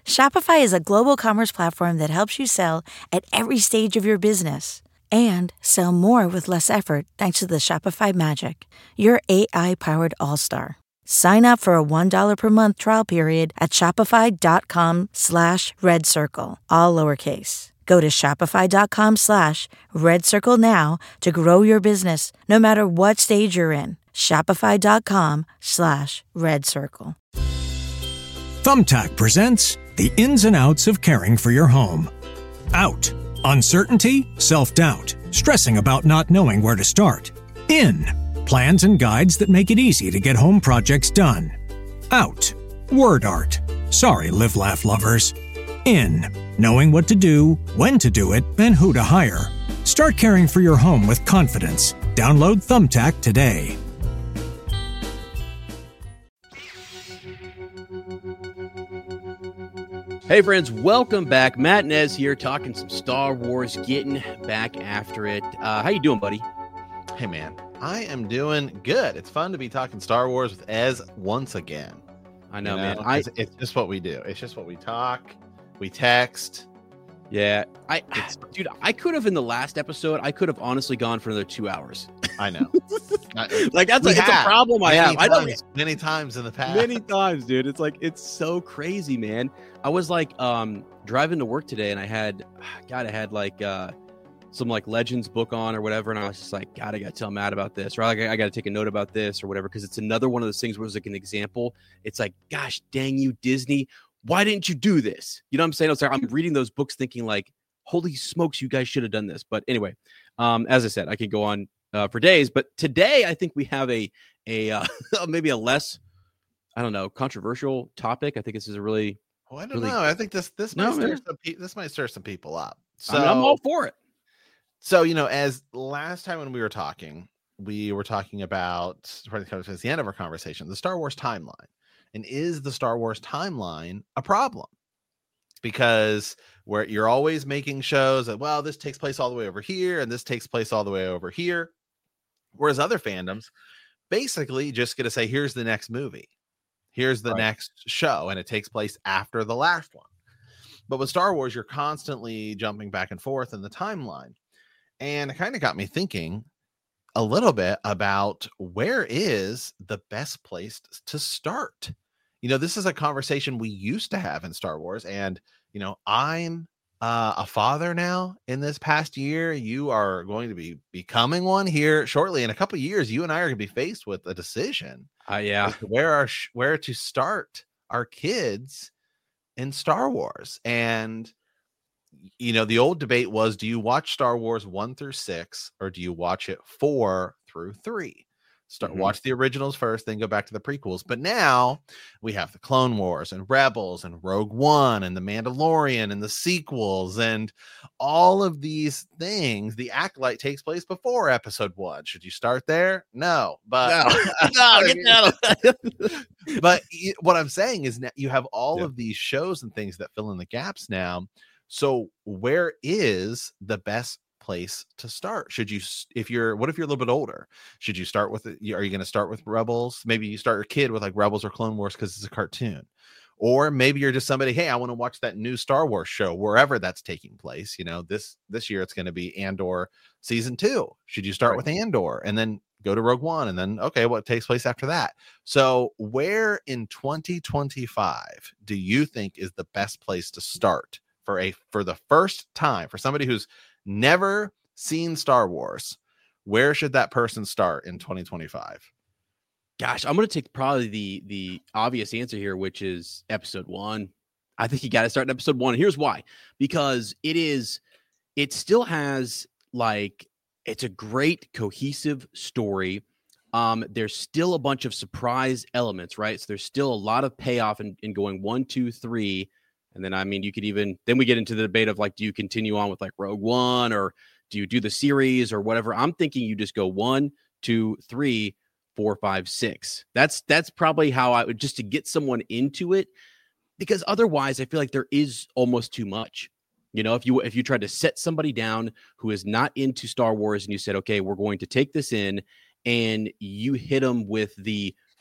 Shopify is a global commerce platform that helps you sell at every stage of your business and sell more with less effort thanks to the Shopify Magic, your AI-powered all-star. Sign up for a $1 per month trial period at shopify.com/redcircle, all lowercase. Go to shopify.com/redcircle now to grow your business no matter what stage you're in. Shopify.com/redcircle. Thumbtack presents the ins and outs of caring for your home. Out: uncertainty, self-doubt, stressing about not knowing where to start. In: plans and guides that make it easy to get home projects done. Out: word art. Sorry, Live Laugh lovers. In: knowing what to do, when to do it, and who to hire. Start caring for your home with confidence. Download Thumbtack today. Hey friends, welcome back. Matt and Ez here talking some Star Wars, getting back after it. How you doing, buddy? Hey man, I am doing good. It's fun to be talking Star Wars with Ez once again. I know, man. It's just what we do. It's just what we talk, we text. Yeah, dude, I could have in the last episode, I could have honestly gone for another 2 hours. I know. Like it's a problem I have. I know many times in the past. Many times, dude. It's like it's so crazy, man. I was like driving to work today, and I had like some like Legends book on or whatever, and I was just like, God, I gotta tell Matt about this, or like, I gotta take a note about this or whatever, because it's another one of those things where it's like an example. It's like, gosh dang you, Disney, why didn't you do this? You know what I'm saying? I'm reading those books thinking like, holy smokes, you guys should have done this. But anyway, as I said, I could go on for days, but today I think we have a maybe a less, I don't know, controversial topic. I think this is a really, I don't know. I think this might stir some people up. So I mean, I'm all for it. So, you know, as last time when we were talking about, towards the end of our conversation, the Star Wars timeline. And is the Star Wars timeline a problem? Because where you're always making shows that, well, this takes place all the way over here and this takes place all the way over here. Whereas other fandoms basically just get to say, here's the next movie. Here's the next show. And it takes place after the last one. But with Star Wars, you're constantly jumping back and forth in the timeline. And it kind of got me thinking a little bit about where is the best place to start. You know, this is a conversation we used to have in Star Wars. And, you know, I'm a father now in this past year. You are going to be becoming one here shortly. In a couple of years, you and I are going to be faced with a decision. Yeah. Where to start our kids in Star Wars. And, you know, the old debate was, do you watch Star Wars 1 through 6 or do you watch it 4 through 3? Watch the originals first, then go back to the prequels. But now we have the Clone Wars and Rebels and Rogue One and the Mandalorian and the sequels and all of these things. The Acolyte takes place before episode 1. Should you start there? No, but no, get out of But what I'm saying is that you have all of these shows and things that fill in the gaps now. So where is the best place to start? What if you're a little bit older, should you start with are you going to start with Rebels? Maybe you start your kid with like Rebels or Clone Wars because it's a cartoon. Or maybe you're just somebody, hey, I want to watch that new Star Wars show wherever that's taking place. You know, this year it's going to be Andor season 2. Should you start with Andor and then go to Rogue One and then what takes place after that? So where in 2025 do you think is the best place to start for the first time, for somebody who's never seen Star Wars? Where should that person start in 2025? Gosh, I'm going to take probably the obvious answer here, which is episode 1. I think you got to start in episode 1. Here's why. Because it still has like, it's a great cohesive story. There's still a bunch of surprise elements, right? So there's still a lot of payoff in going 1, 2, 3. And then, I mean, you could then we get into the debate of like, do you continue on with like Rogue One or do you do the series or whatever? I'm thinking you just go 1, 2, 3, 4, 5, 6. That's probably how I would, just to get someone into it, because otherwise I feel like there is almost too much. You know, if you tried to set somebody down who is not into Star Wars and you said, okay, we're going to take this in, and you hit them with the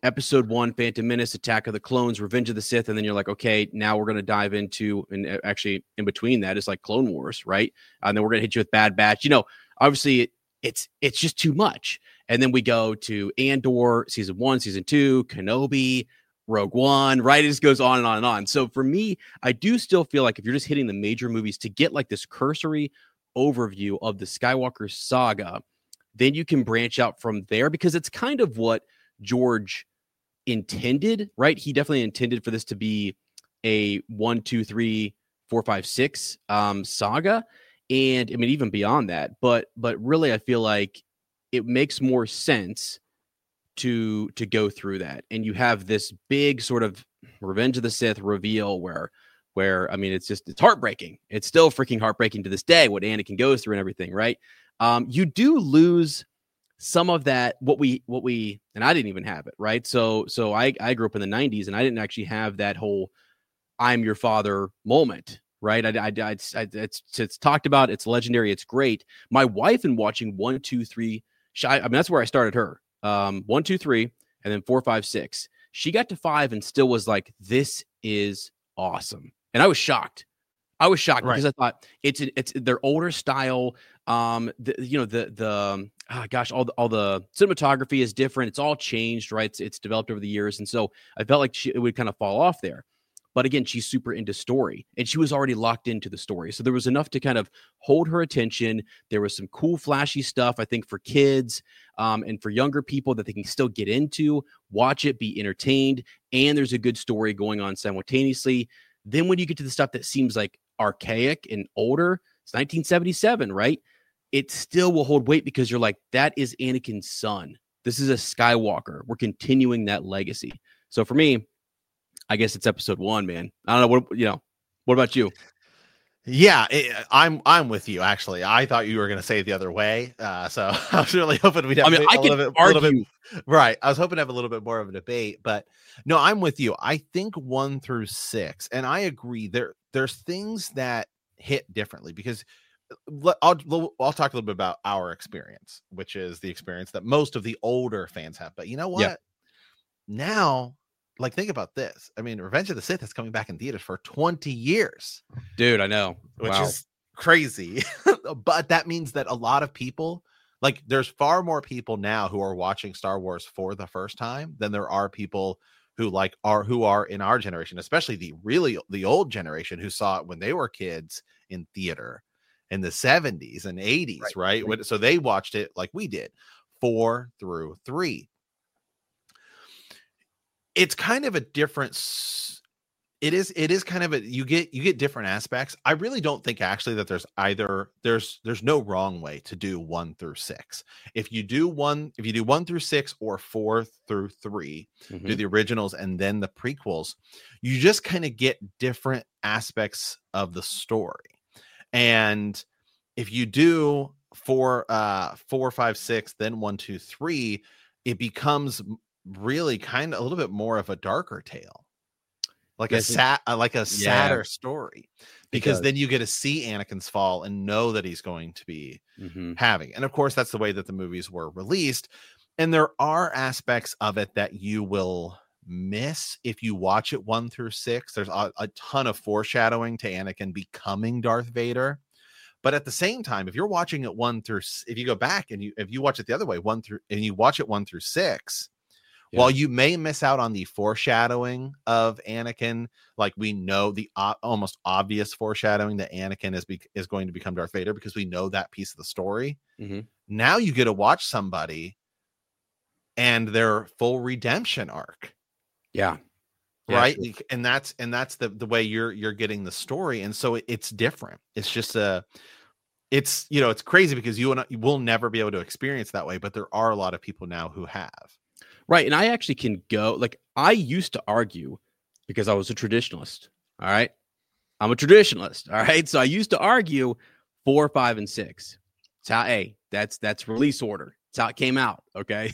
Episode 1, Phantom Menace, Attack of the Clones, Revenge of the Sith, and then you're like, okay, now we're going to dive into, and actually in between that is like Clone Wars, right? And then we're going to hit you with Bad Batch. Obviously it's just too much. And then we go to Andor, season 1, season 2, Kenobi, Rogue One, right? It just goes on and on and on. So for me, I do still feel like if you're just hitting the major movies to get like this cursory overview of the Skywalker saga, then you can branch out from there, because it's kind of what George intended, right? He definitely intended for this to be a 1, 2, 3, 4, 5, 6 saga. And I mean, even beyond that, but really I feel like it makes more sense to go through that. And you have this big sort of Revenge of the Sith reveal where I mean, it's heartbreaking. It's still freaking heartbreaking to this day what Anakin goes through and everything, right? You do lose some of that, what we, and I didn't even have it, right? So I grew up in the 90s and I didn't actually have that whole I'm your father moment, right? It's talked about, it's legendary, it's great. My wife, in watching 1, 2, 3, I mean, that's where I started her. 1, 2, 3, and then 4, 5, 6. She got to 5 and still was like, this is awesome. And I was shocked. Right. Because I thought it's their older style. All the cinematography is different. It's all changed, right? It's developed over the years. And so I felt like it would kind of fall off there. But again, she's super into story and she was already locked into the story. So there was enough to kind of hold her attention. There was some cool, flashy stuff, I think, for kids and for younger people that they can still get into, watch it, be entertained. And there's a good story going on simultaneously. Then when you get to the stuff that seems like archaic and older, it's 1977, right? It still will hold weight because you're like, that is Anakin's son. This is a Skywalker. We're continuing that legacy. So for me, I guess it's episode 1, man. I don't know. What about you? Yeah, I'm with you. Actually, I thought you were going to say it the other way. So I was really hoping we'd have a little bit. Right. I was hoping to have a little bit more of a debate, but no, I'm with you. I think 1 through 6, and I agree. There's things that hit differently because I'll talk a little bit about our experience, which is the experience that most of the older fans have. But you know what? Yeah. Now, like, think about this. I mean, Revenge of the Sith is coming back in theaters for 20 years. Dude, I know. Which is crazy. But that means that a lot of people, like, there's far more people now who are watching Star Wars for the first time than there are people who are in our generation, especially the old generation who saw it when they were kids in theater in the 70s and 80s, right? So they watched it like we did, 4 through 3. It's kind of a different. It is kind of you get different aspects. I really don't think actually that there's no wrong way to do 1 through 6. If you do 1 through 6 or 4 through 3, do the originals and then the prequels, you just kind of get different aspects of the story. And if you do 4, 5, 6, then 1, 2, 3, it becomes really kind of a little bit more of a darker tale, like a sadder story, because then you get to see Anakin's fall and know that he's going to be having. And of course, that's the way that the movies were released. And there are aspects of it that you will miss if you watch it 1 through 6. There's a ton of foreshadowing to Anakin becoming Darth Vader. But at the same time, if you're watching it if you go back and if you watch it the other way, 1 through, and you watch it 1 through 6, while you may miss out on the foreshadowing of Anakin, like we know the almost obvious foreshadowing that Anakin is going to become Darth Vader, because we know that piece of the story. Now you get to watch somebody and their full redemption arc. Yeah. Right. Sure. And that's the way you're getting the story. And so it's different. It's just it's crazy because you will never be able to experience that way, but there are a lot of people now who have. Right. And I actually can go, like, I used to argue because I was a traditionalist. All right. I'm a traditionalist. All right. So I used to argue 4, 5, and 6. It's how that's release order. It's how it came out. Okay.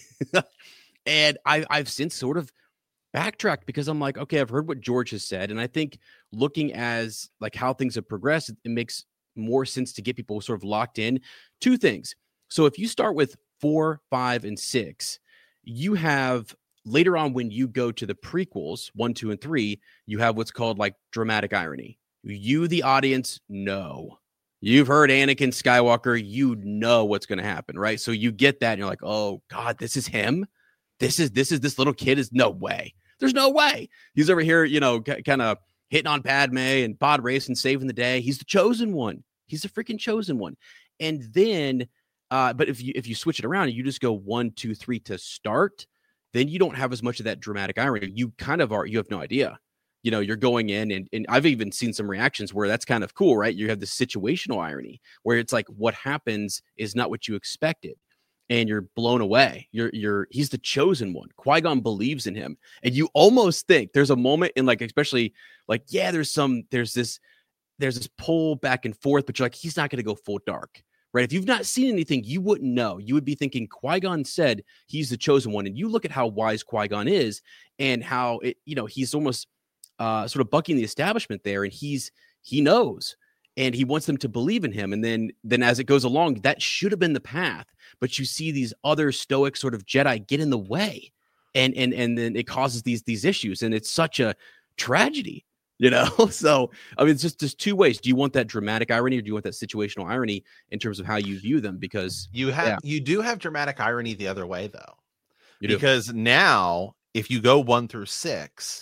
And I've since sort of backtracked because I'm like, okay, I've heard what George has said. And I think looking as like how things have progressed, it makes more sense to get people sort of locked in. 2 things. So if you start with 4, 5, and 6, you have later on, when you go to the prequels, 1, 2, and 3, you have what's called like dramatic irony. You, the audience, know. You've heard Anakin Skywalker, you know what's going to happen, right? So you get that and you're like, oh God, this is him. This is this little kid. Is no way. There's no way. He's over here, kind of hitting on Padme and pod racing, saving the day. He's the chosen one. He's the freaking chosen one. And then, but if you switch it around and you just go 1, 2, 3 to start, then you don't have as much of that dramatic irony. You kind of are, you have no idea. You're going in and I've even seen some reactions where that's kind of cool, right? You have the situational irony where it's like what happens is not what you expected. And you're blown away. He's the chosen one. Qui-Gon believes in him. And you almost think there's a moment in like, especially like, yeah, there's this pull back and forth, but you're like, he's not going to go full dark, right? If you've not seen anything, you wouldn't know. You would be thinking Qui-Gon said he's the chosen one. And you look at how wise Qui-Gon is and how he's almost sort of bucking the establishment there. And he knows. And he wants them to believe in him. And then as it goes along, that should have been the path. But you see these other stoic sort of Jedi get in the way. And then it causes these issues. And it's such a tragedy, So, I mean, it's just two ways. Do you want that dramatic irony or do you want that situational irony in terms of how you view them? Because you do have dramatic irony the other way, though. Because now, if you go 1 through 6,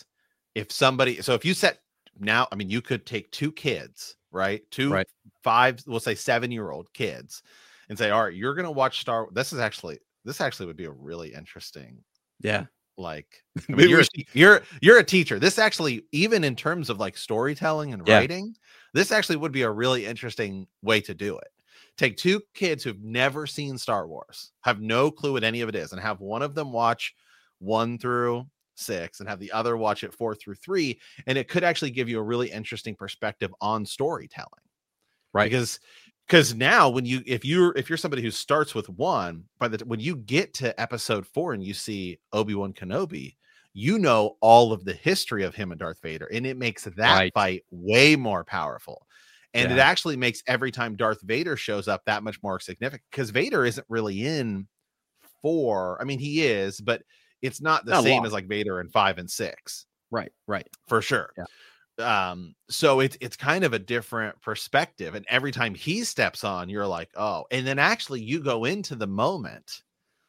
if you set now, I mean, you could take 2 kids, right? 2, 5, we'll say 7-year-old kids, and say, all right, you're going to watch This actually would be a really interesting. Yeah. Like, I mean, you're a teacher. This actually, even in terms of like storytelling and writing, this actually would be a really interesting way to do it. Take 2 kids who've never seen Star Wars, have no clue what any of it is, and have one of them watch 1 through 6 and have the other watch it 4 through 3, and it could actually give you a really interesting perspective on storytelling, right? Because now if you're somebody who starts with 1, when you get to episode 4 and you see Obi-Wan Kenobi, you know all of the history of him and Darth Vader, and it makes that fight way more powerful. And it actually makes every time Darth Vader shows up that much more significant, because Vader isn't really in 4. I mean, he is, but it's not the same as like Vader in 5 and 6. Right. For sure. Yeah. So it's kind of a different perspective. And every time he steps on, you're like, oh, and then actually you go into the moment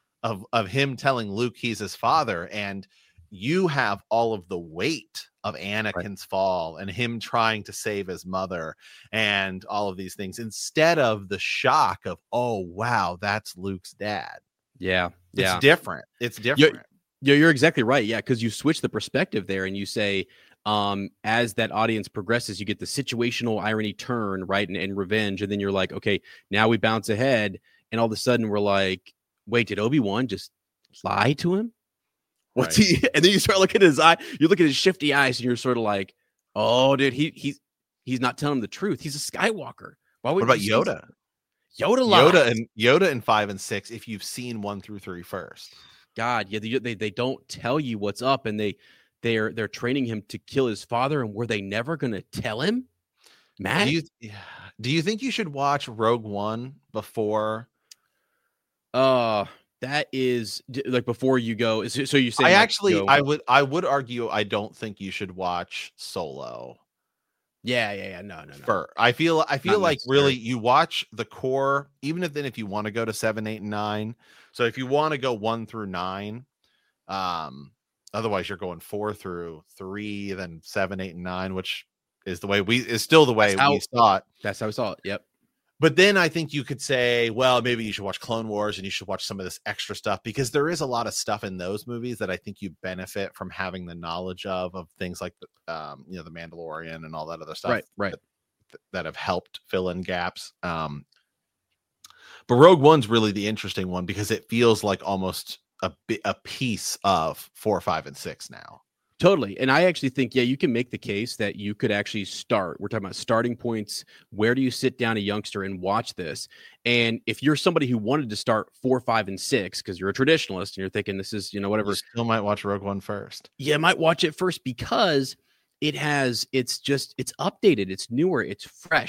of him telling Luke he's his father, and you have all of the weight of Anakin's fall and him trying to save his mother and all of these things, instead of the shock of, oh, wow, that's Luke's dad. Yeah. It's different. You're exactly right. Yeah. Cause you switch the perspective there and you say, as that audience progresses, you get the situational irony turn, right? And revenge. And then you're like, okay, now we bounce ahead. And all of a sudden we're like, wait, did Obi-Wan just lie to him? What's he? And then you start looking at his eye, you look at his shifty eyes and you're sort of like, oh, dude, he's not telling the truth. He's a Skywalker. What about Yoda? Yoda in 5 and 6, if you've seen 1 through 3 first. God, yeah, they don't tell you what's up, and they're training him to kill his father, and were they never going to tell him? Matt, do you think you should watch Rogue One before? That is like before you go. So you say I would argue I don't think you should watch Solo. Yeah. No. I feel like really you watch the core, even if you want to go to 7, 8, and 9. So if you want to go 1 through 9, otherwise you're going 4 through 3, then 7, 8, and 9, which is still the way we saw it. That's how we saw it. Yep. But then I think you could say, well, maybe you should watch Clone Wars and you should watch some of this extra stuff, because there is a lot of stuff in those movies that I think you benefit from having the knowledge of things like the Mandalorian and all that other stuff, right. That have helped fill in gaps. But Rogue One's really the interesting one because it feels like almost a piece of 4, 5, and 6 now. Totally. And I actually think, you can make the case that you could actually start. We're talking about starting points. Where do you sit down a youngster and watch this? And if you're somebody who wanted to start 4, 5, and 6, because you're a traditionalist and you're thinking this is, whatever. You still might watch Rogue One first. Yeah, might watch it first because it's updated. It's newer. It's fresh.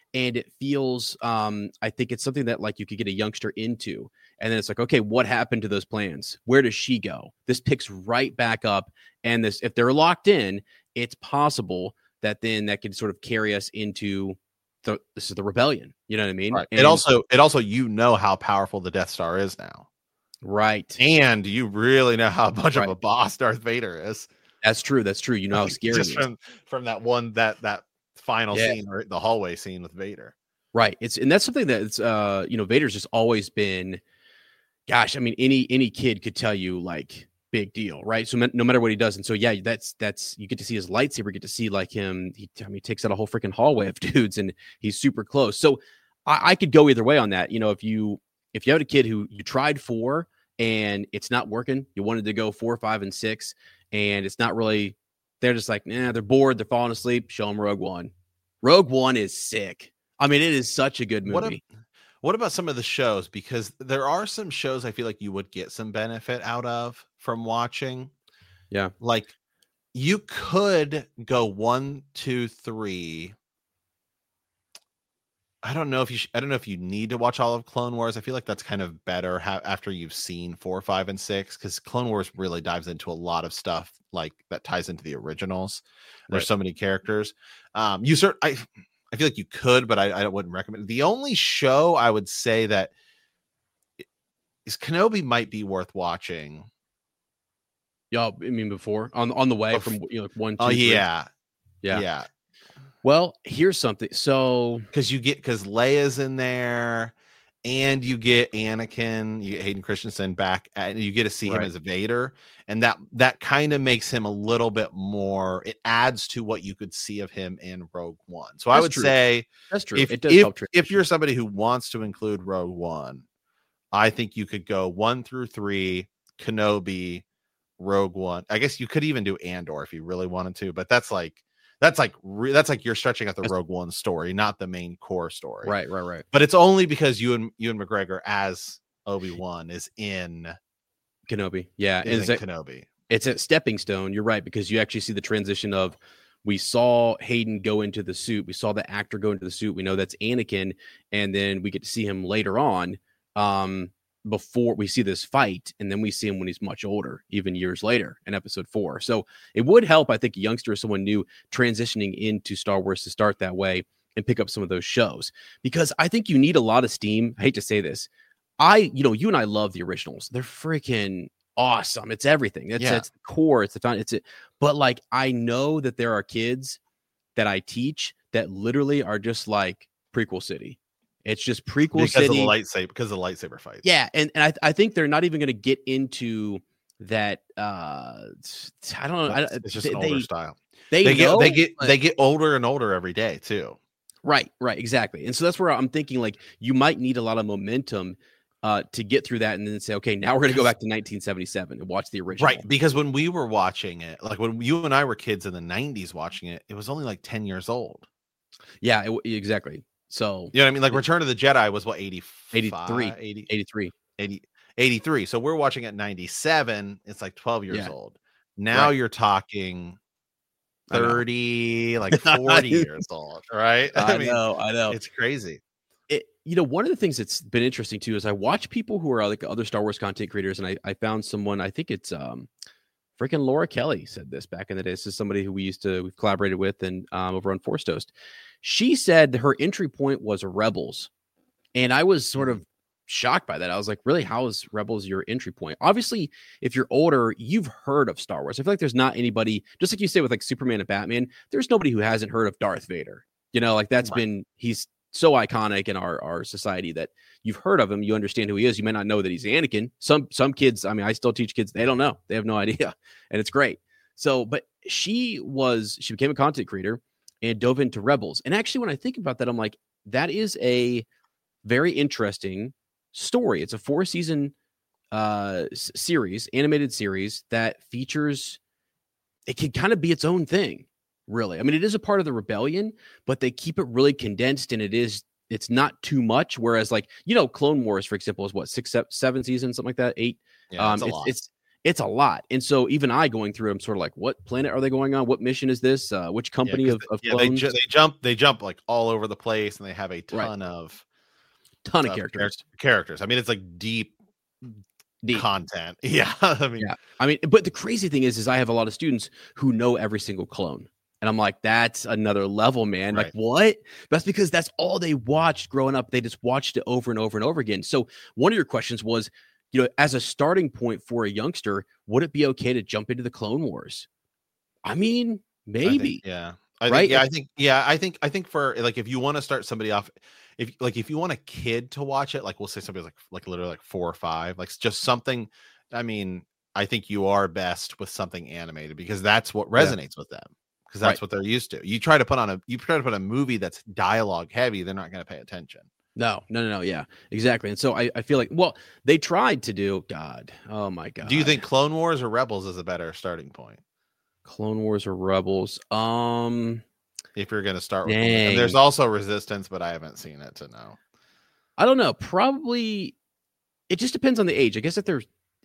and it feels I think it's something that like you could get a youngster into, and then it's like, okay, what happened to those plans? Where does she go? This picks right back up, and this, if they're locked in, it's possible that then that could sort of carry us into this is the rebellion. You know what I mean? Right. And It also how powerful the Death Star is now. right. And you really know how much of a boss Darth Vader is. That's true. That's true. You know how scary Just it is. from that one that final scene, or the hallway scene with Vader. Right. And that's something that's Vader's just always been, gosh, I mean, any kid could tell you like big deal, right? So no matter what he does. And so yeah, that's you get to see his lightsaber, get to see like him, he takes out a whole freaking hallway of dudes and he's super close. So I could go either way on that. You know, if you had a kid who you tried 4 and it's not working, you wanted to go 4, 5, and 6, and it's not really, they're just like, nah, they're bored, they're falling asleep, show them Rogue One. Rogue One is sick. I mean, it is such a good movie. What about some of the shows? Because there are some shows I feel like you would get some benefit out of from watching. Yeah. Like you could go 1, 2, 3. I don't know if you need to watch all of Clone Wars. I feel like that's kind of better after you've seen 4, 5, and 6, because Clone Wars really dives into a lot of stuff like that ties into the originals. There's so many characters. I feel like you could, but I wouldn't recommend it. The only show I would say that is Kenobi might be worth watching. Yeah, I mean on the way from 1, 2. Oh 3. Yeah. Well, here's something. So because Leia's in there, and you get Anakin, you get Hayden Christensen back, and you get to see him as a Vader, and that kind of makes him a little bit more. It adds to what you could see of him in Rogue One. So I would say that's true. If you're somebody who wants to include Rogue One, I think you could go 1 through 3, Kenobi, Rogue One. I guess you could even do Andor if you really wanted to, but that's like you're stretching out the Rogue One story, not the main core story. Right. But it's only because Ewan McGregor as Obi-Wan is in Kenobi. Yeah, Kenobi. It's a stepping stone. You're right, because you actually see the transition of, we saw Hayden go into the suit, we saw the actor go into the suit, we know that's Anakin, and then we get to see him later on. Before we see this fight, and then we see him when he's much older, even years later in episode 4. So it would help, I think, a youngster or someone new transitioning into Star Wars to start that way and pick up some of those shows, because I think you need a lot of steam. I hate to say this. You and I love the originals. They're freaking awesome. It's everything. It's the core. It's the foundation. It's it. But like, I know that there are kids that I teach that literally are just like prequel city. It's just prequel city because of the lightsaber fight. Yeah, and I think they're not even going to get into that. I don't know. It's just an older style. They get older and older every day too. Right, exactly. And so that's where I'm thinking, like, you might need a lot of momentum to get through that, and then say, okay, now we're going to go back to 1977 and watch the original. Right, because when we were watching it, like when you and I were kids in the 90s watching it, it was only like 10 years old. Yeah, exactly. So, you know what I mean? Like Return of the Jedi was what, 83. So we're watching at 97. It's like 12 years old. Now you're talking 30, like 40 years old, right? I know. It's crazy. One of the things that's been interesting too is I watch people who are like other Star Wars content creators, and I found someone, I think it's freaking Laura Kelly said this back in the day. This is somebody who we've collaborated with and over on Force Toast. She said her entry point was Rebels. And I was sort of shocked by that. I was like, really, how is Rebels your entry point? Obviously, if you're older, you've heard of Star Wars. I feel like there's not anybody, just like you say with like Superman and Batman, there's nobody who hasn't heard of Darth Vader. Like that's he's so iconic in our society that you've heard of him. You understand who he is. You may not know that he's Anakin. Some kids, I mean, I still teach kids, they don't know. They have no idea. And it's great. So, but she became a content creator and dove into Rebels. And actually, when I think about that, I'm like, that is a very interesting story. It's a 4-season animated series that features, it can kind of be its own thing, really. I mean, it is a part of the rebellion, but they keep it really condensed, and it's not too much. Whereas like, Clone Wars, for example, is what, 6, 7 seasons, something like that, 8. Yeah, it's a lot. it's a lot. And so even I going through, I'm sort of like, what planet are they going on? What mission is this? Which company of clones? They jump like all over the place, and they have a ton of characters. I mean, it's like deep content. Yeah. I mean, but the crazy thing is I have a lot of students who know every single clone. And I'm like, that's another level, man. Right. Like, what? That's because that's all they watched growing up. They just watched it over and over and over again. So one of your questions was, as a starting point for a youngster, would it be okay to jump into the Clone Wars? I mean, maybe. I think for like, if you want to start somebody off, if you want a kid to watch it, like we'll say somebody like literally like 4 or 5, like just something. I mean, I think you are best with something animated because that's what resonates with them. Because that's what they're used to. You try to put a movie that's dialogue heavy, they're not going to pay attention. No. Yeah, exactly. And so I feel like, well, they tried to do, God, oh my God. Do you think Clone Wars or Rebels is a better starting point? Clone Wars or Rebels? If you're going to start with them. And there's also Resistance, but I haven't seen it to know. I don't know. Probably, it just depends on the age. I guess if they're,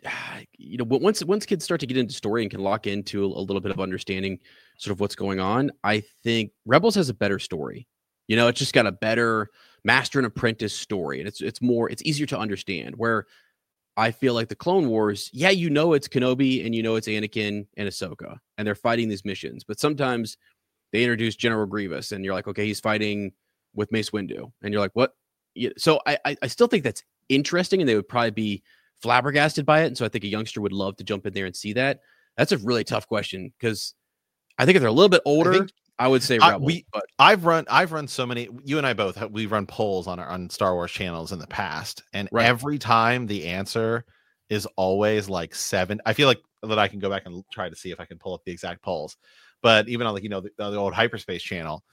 once kids start to get into story and can lock into a little bit of understanding sort of what's going on, I think Rebels has a better story. It's just got a better master and apprentice story, and it's easier to understand. Where I feel like the Clone Wars, it's Kenobi and it's Anakin and Ahsoka, and they're fighting these missions. But sometimes they introduce General Grievous, and you're like, okay, he's fighting with Mace Windu, and you're like, what? So I still think that's interesting, and they would probably be flabbergasted by it. And so I think a youngster would love to jump in there and see that. That's a really tough question because I think if they're a little bit older, I would say Rebels. I've run so many. You and I both we've run polls on Star Wars channels in the past, and every time the answer is always like 7. I feel like that I can go back and try to see if I can pull up the exact polls. But even on the old Hyperspace channel,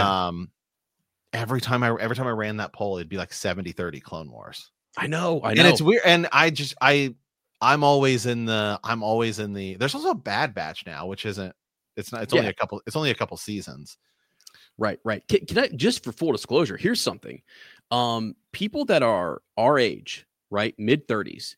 every time I ran that poll, it'd be like 70-30 Clone Wars. I know. And it's weird. And I'm always in the, there's also a Bad Batch now, which isn't, it's only a couple seasons. Right. Can I, just for full disclosure, here's something. People that are our age, right? Mid-30s,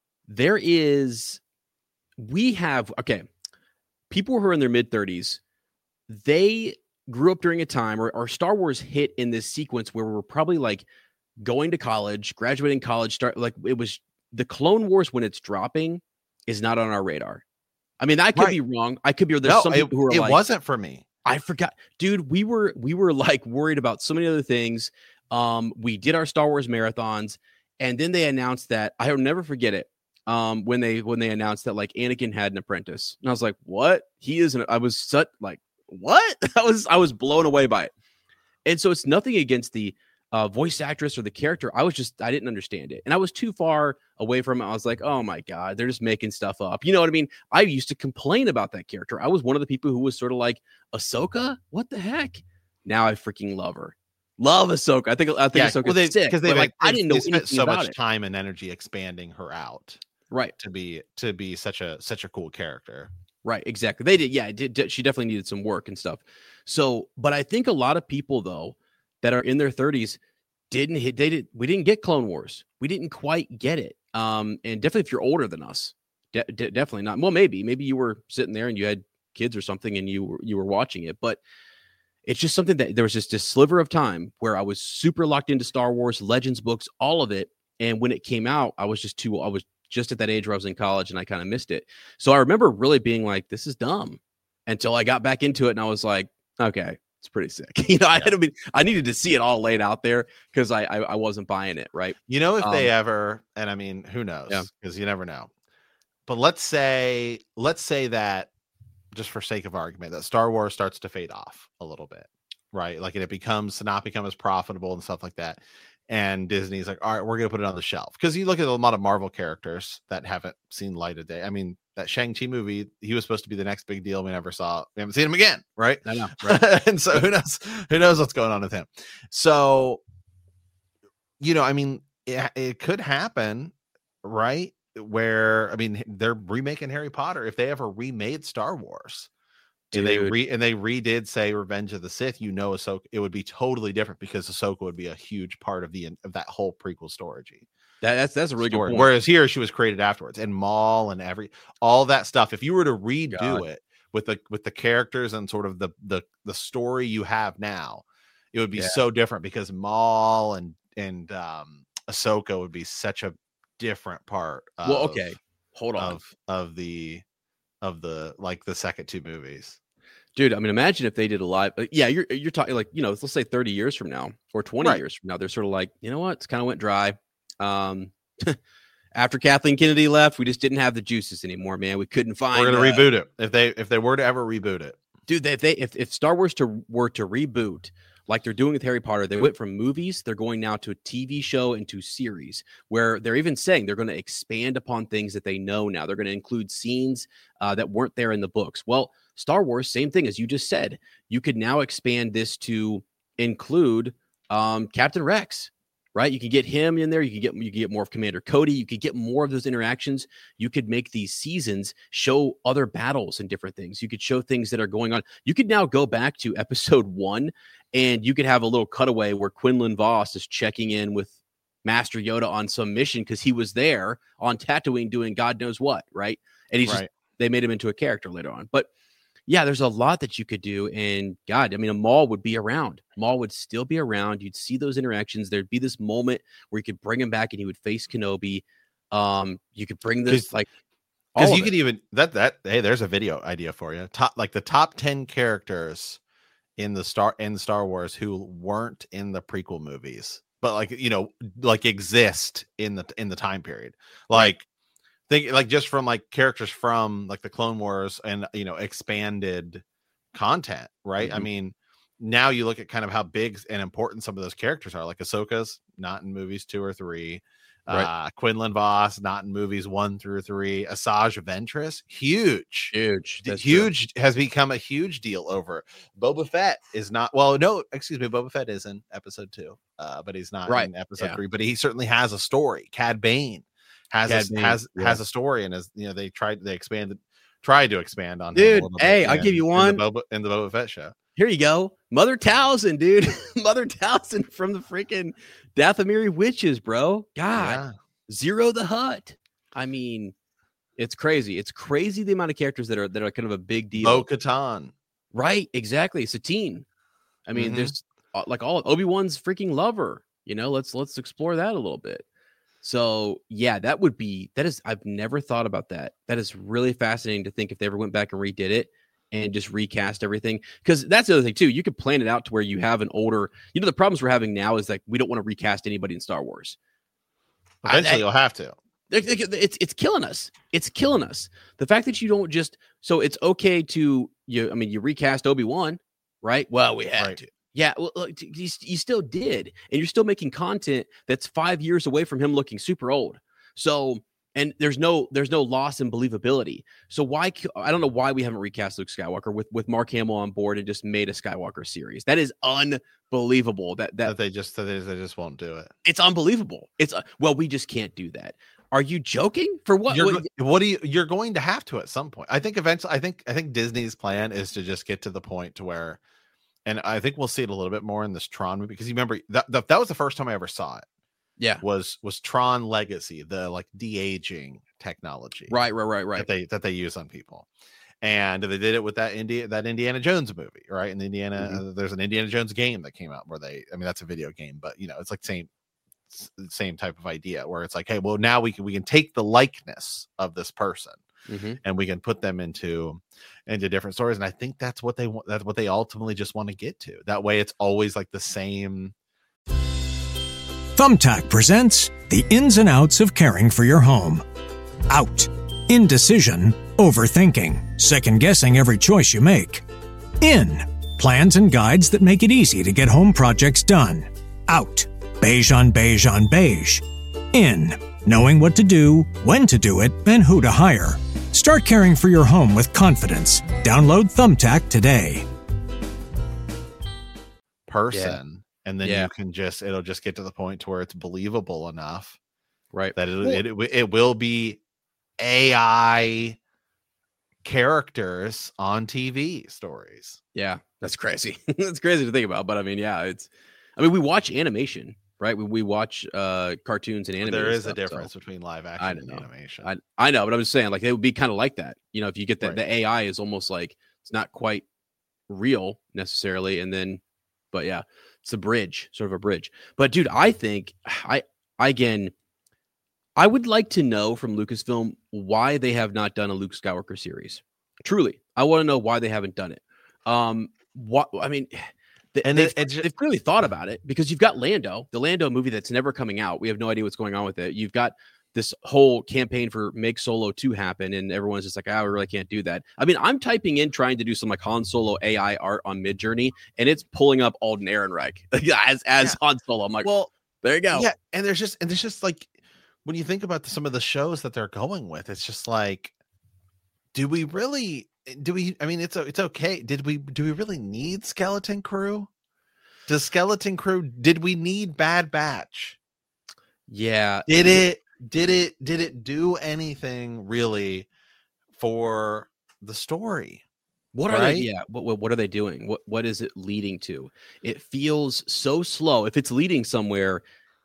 people who are in their mid-30s, they grew up during a time or Star Wars hit in this sequence where we're probably like going to college, graduating college, it was the Clone Wars when it's dropping is not on our radar. I mean, I could be wrong. I could be, there's some people who are it wasn't for me. I forgot, dude, we were like worried about so many other things. We did our Star Wars marathons, and then they announced that, I'll never forget it. When they announced that like Anakin had an apprentice, and I was like, what? I was such like, what? I was blown away by it. And so it's nothing against the voice actress or the character. I didn't understand it, and I was too far away from it. I was like, oh my God, they're just making stuff up. You know what I mean? I used to complain about that character. I was one of the people who was sort of like, Ahsoka, what the heck? Now I freaking love her. Love Ahsoka. I think Ahsoka's sick. Because I didn't know spent so much time and energy expanding her out, right? To be such a cool character. Right, exactly. They did, yeah. She definitely needed some work and stuff. So, but I think a lot of people though that are in their 30s we didn't get Clone Wars. We didn't quite get it. And definitely if you're older than us, definitely not. Well, maybe you were sitting there and you had kids or something and you were watching it, but it's just something that there was just this sliver of time where I was super locked into Star Wars, Legends books, all of it. And when it came out, I was just at that age where I was in college and I kind of missed it. So I remember really being like, this is dumb, until I got back into it and I was like, okay, it's pretty sick. I needed to see it all laid out there because I wasn't buying it. Right. If they ever, and I mean, who knows? Because you never know. But let's say that, just for sake of argument, that Star Wars starts to fade off a little bit, right? Like, and it becomes to not become as profitable and stuff like that. And Disney's like, all right, we're going to put it on the shelf. Because you look at a lot of Marvel characters that haven't seen light of day. I mean, that Shang-Chi movie, he was supposed to be the next big deal. We haven't seen him again, right? I know, right? And so who knows what's going on with him. So, I mean, it could happen, right? Where, I mean, they're remaking Harry Potter. If they ever remade Star Wars, and they redid, say, Revenge of the Sith, Ahsoka, it would be totally different because Ahsoka would be a huge part of that whole prequel story. That's a really good story. point. Whereas here she was created afterwards, and Maul and all that stuff. If you were to redo it with the characters and sort of the story you have now, it would be so different, because Maul and Ahsoka would be such a different part of, well, okay, hold on, of the like the second two movies. Dude, I mean, imagine if they did a live. You're talking like, you know, let's say 30 years from now or 20 years from now, they're sort of like, you know what, it's kind of went dry. After Kathleen Kennedy left, we just didn't have the juices anymore, man. We couldn't find. We're gonna reboot it if they were to ever reboot it, dude. If Star Wars were to reboot like they're doing with Harry Potter, they went from movies, they're going now to a TV show and to series, where they're even saying they're going to expand upon things that they know now. They're going to include scenes that weren't there in the books. Well, Star Wars, same thing as you just said. You could now expand this to include Captain Rex, right? You could get him in there. You could get more of Commander Cody. You could get more of those interactions. You could make these seasons show other battles and different things. You could show things that are going on. You could now go back to episode 1 and you could have a little cutaway where Quinlan Vos is checking in with Master Yoda on some mission because he was there on Tatooine doing God knows what, right? And he's they made him into a character later on. But yeah, there's a lot that you could do. And God, I mean, a Maul would be around. Maul would still be around. You'd see those interactions. There'd be this moment where you could bring him back and he would face Kenobi. You could bring this like, because you could even hey, there's a video idea for you. The top 10 characters in the Star Wars who weren't in the prequel movies, but like, you know, like exist in the time period. Like, think like just from like characters from like the Clone Wars and, you know, expanded content, right? I mean, now you look at kind of how big and important some of those characters are. Like Ahsoka's not in movies 2 or 3. Quinlan Vos not in movies 1 through 3. Asajj Ventress, huge. That's huge. True. Has become a huge deal over. Boba Fett is not. Well, no, excuse me. Boba Fett is in episode 2, but he's not in episode 3. But he certainly has a story. Cad Bane has a story, and as you know, they tried to expand on. Dude, hey, I'll give you one in the Boba Fett show. Here you go, Mother Talzin, dude. Mother Talzin from the freaking Dathomiri Witches, bro. God, Zero the Hutt. I mean, it's crazy. It's crazy the amount of characters that are kind of a big deal. Bo-Katan, right? Exactly. Satine. I mean, there's like all of Obi-Wan's freaking lover. You know, let's explore that a little bit. So yeah, that is. I've never thought about that. That is really fascinating to think if they ever went back and redid it and just recast everything, because that's the other thing too. You could plan it out to where you have an older, you know, the problems we're having now is like we don't want to recast anybody in Star Wars. Eventually you'll have to. It's killing us. It's killing us. The fact that you don't just, so it's okay to you recast Obi-Wan, right? Well, we had to. Yeah, well, you still did, and you're still making content that's 5 years away from him looking super old. So, and there's no loss in believability. So why, I don't know why we haven't recast Luke Skywalker with Mark Hamill on board and just made a Skywalker series. That is unbelievable. That they just won't do it. It's unbelievable. It's we just can't do that. Are you joking? For what? You're going to have to at some point. I think eventually. I think Disney's plan is to just get to the point to where. And I think we'll see it a little bit more in this Tron movie, because you remember that was the first time I ever saw it. Yeah, was Tron Legacy, the like de-aging technology, right that they use on people, and they did it with that Indiana Jones movie, right? And there's an Indiana Jones game that came out where that's a video game, but you know it's like same type of idea where it's like, hey, well now we can take the likeness of this person. And we can put them into different stories, and I think that's what they want. That's what they ultimately just want to get to. That way, it's always like the same. Thumbtack presents the ins and outs of caring for your home. Out: indecision, overthinking, second guessing every choice you make. In: plans and guides that make it easy to get home projects done. Out: beige on beige on beige. In: knowing what to do, when to do it, and who to hire. Start caring for your home with confidence. Download Thumbtack today. And then you can it'll just get to the point to where it's believable enough, right? That it will be AI characters on TV stories. Yeah, that's crazy. That's crazy to think about, but I mean, we watch animation. right? We watch cartoons and anime. There and is stuff, a difference between live I action and know. animation. I know, but I'm just saying, like, they would be kind of like that. You know, if you get that, Right. the AI is almost like it's not quite real necessarily, and then, but yeah, it's a bridge, sort of a bridge. But dude, I think again, I would like to know from Lucasfilm why they have not done a Luke Skywalker series. Truly, I want to know why they haven't done it. What I mean, they've clearly thought about it, because you've got the Lando movie that's never coming out. We have no idea what's going on with it. You've got this whole campaign for make Solo 2 happen, and everyone's just like, we really can't do that. I mean, I'm typing in trying to do some like Han Solo AI art on Midjourney, and it's pulling up Alden Ehrenreich as Han Solo. I'm like, well, there you go. Yeah, and there's just like, when you think about some of the shows that they're going with, it's just like, I mean, it's okay. Do we really need Skeleton Crew? Did we need Bad Batch? Yeah. Did it do anything really for the story? What are they? Yeah. What are they doing? What is it leading to? It feels so slow. If it's leading somewhere,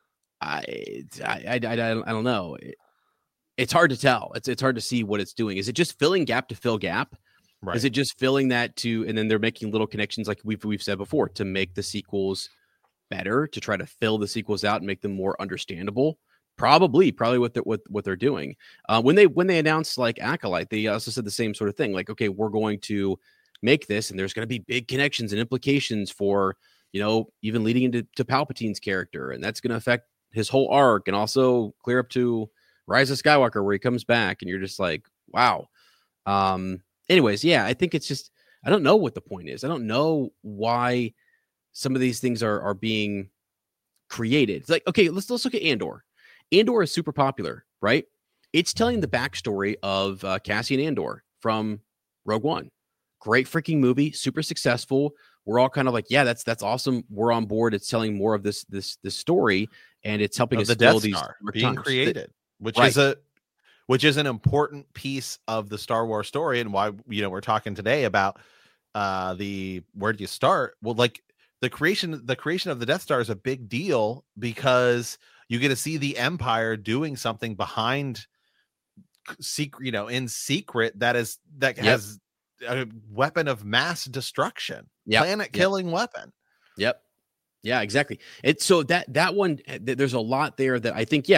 I don't know. It's hard to tell. It's hard to see what it's doing. Is it just filling gap to fill gap? Right. Is it just filling that to, and then they're making little connections like we've said before, to make the sequels better, to try to fill the sequels out and make them more understandable? Probably what they're doing. When they announced like Acolyte, they also said the same sort of thing. Like, okay, we're going to make this, and there's going to be big connections and implications for, even leading into Palpatine's character, and that's going to affect his whole arc, and also clear up to Rise of Skywalker, where he comes back, and you're just like, wow. Anyways, yeah, I think it's just, I don't know what the point is. I don't know why some of these things are being created. It's like, okay, let's look at Andor. Andor is super popular, right? It's telling the backstory of Cassian Andor from Rogue One. Great freaking movie, super successful. We're all kind of like, yeah, that's awesome. We're on board. It's telling more of this story, and it's helping us fill these being created, which is an important piece of the Star Wars story, and why we're talking today about where do you start? Well, like the creation of the Death Star is a big deal, because you get to see the Empire doing something behind secret, in secret, that has a weapon of mass destruction, planet killing weapon. Yep. Yeah, exactly. It's so that one, there's a lot there that I think,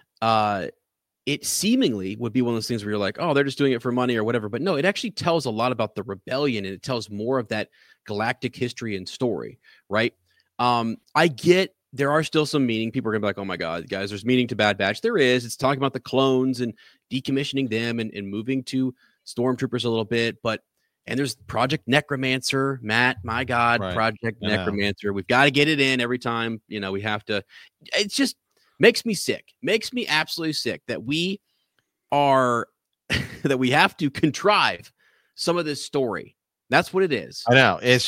it seemingly would be one of those things where you're like, oh, they're just doing it for money or whatever. But no, it actually tells a lot about the rebellion, and it tells more of that galactic history and story, right? I get there are still some meaning. People are going to be like, oh my God, guys, there's meaning to Bad Batch. There is. It's talking about the clones and decommissioning them and moving to stormtroopers a little bit. And there's Project Necromancer, Matt, my God, right. Project Necromancer. We've got to get it in every time. We have to. It's just makes me sick. Makes me absolutely sick that we have to contrive some of this story. That's what it is. I know. It's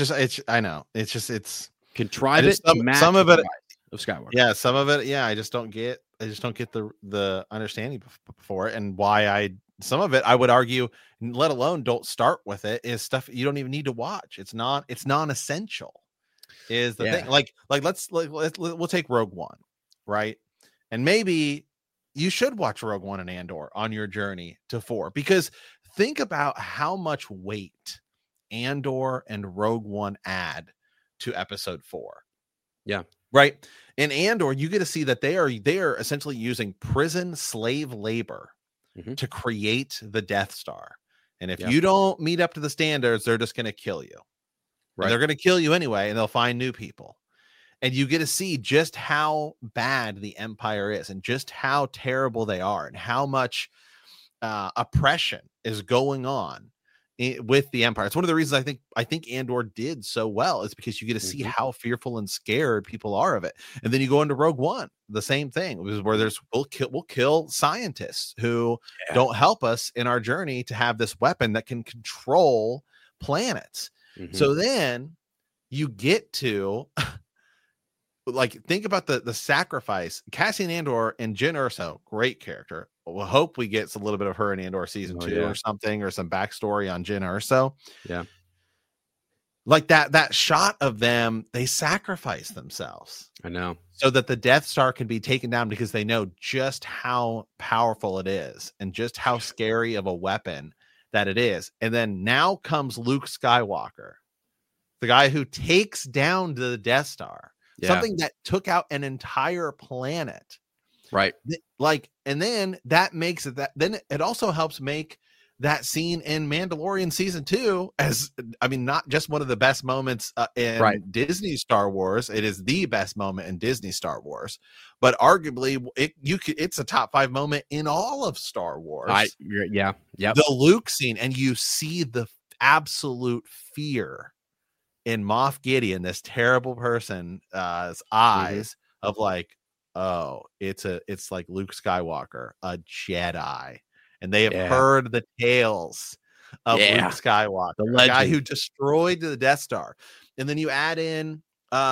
contrive it. Some of it of Skywalker. Yeah, some of it. Yeah, I just don't get the understanding for it, and why some of it, I would argue, let alone don't start with it, is stuff you don't even need to watch. It's non-essential. Is the thing. Like we'll take Rogue One, right? And maybe you should watch Rogue One and Andor on your journey to 4, because think about how much weight Andor and Rogue One add to episode 4. Yeah. Right. In Andor, you get to see that they are essentially using prison slave labor to create the Death Star. And if you don't meet up to the standards, they're just going to kill you. Right. And they're going to kill you anyway, and they'll find new people. And you get to see just how bad the Empire is, and just how terrible they are, and how much oppression is going on with the Empire. It's one of the reasons I think Andor did so well, is because you get to see how fearful and scared people are of it. And then you go into Rogue One, the same thing, where we'll kill scientists who don't help us in our journey to have this weapon that can control planets. So then you get to like, think about the sacrifice. Cassian Andor and Jyn Erso, great character. We'll hope we get a little bit of her in Andor season 2 or something, or some backstory on Jyn Erso. Yeah. Like that shot of them, they sacrifice themselves. I know. So that the Death Star can be taken down, because they know just how powerful it is and just how scary of a weapon that it is. And then now comes Luke Skywalker, the guy who takes down the Death Star, something that took out an entire planet. Right. Like, and then that makes it that, then it also helps make that scene in Mandalorian season 2 as, I mean, not just one of the best moments in Disney Star Wars. It is the best moment in Disney Star Wars, but arguably it's a top 5 moment in all of Star Wars. Yeah. The Luke scene, and you see the absolute fear in Moff Gideon, this terrible person's eyes of like, oh, it's like Luke Skywalker, a Jedi. And they have heard the tales of Luke Skywalker, the guy who destroyed the Death Star. And then you add in,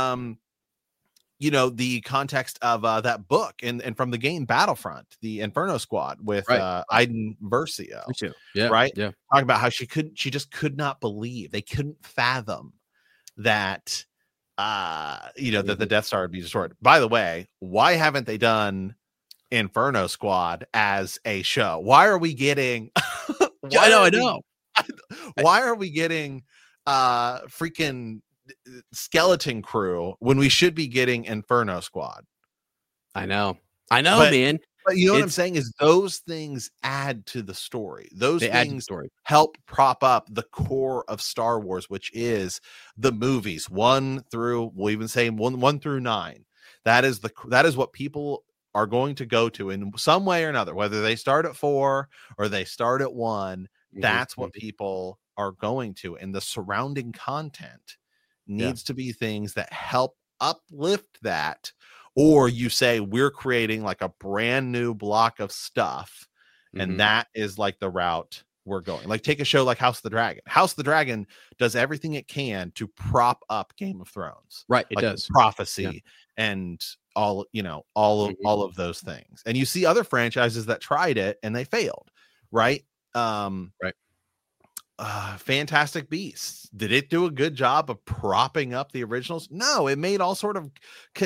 the context of that book and from the game Battlefront, the Inferno Squad with Iden Versio. Right? Yeah. Talking about how she just could not believe, they couldn't fathom that, that the Death Star would be destroyed. By the way, why haven't they done Inferno Squad as a show? Why are we getting I know. Why are we getting freaking Skeleton Crew when we should be getting Inferno Squad? I know, man. But you know what I'm saying is those things add to the story. Those things help prop up the core of Star Wars, which is the movies 1 through, we'll even say 1 through 9. That is what people are going to go to in some way or another, whether they start at 4 or they start at 1. That's what people are going to, and the surrounding content needs to be things that help uplift that. Or you say we're creating like a brand new block of stuff, and that is like the route we're going. Like take a show like House of the Dragon. House of the Dragon does everything it can to prop up Game of Thrones. Right, it does. Prophecy and all of those things. And you see other franchises that tried it and they failed, right? Fantastic Beasts, did it do a good job of propping up the originals? No, it made all sort of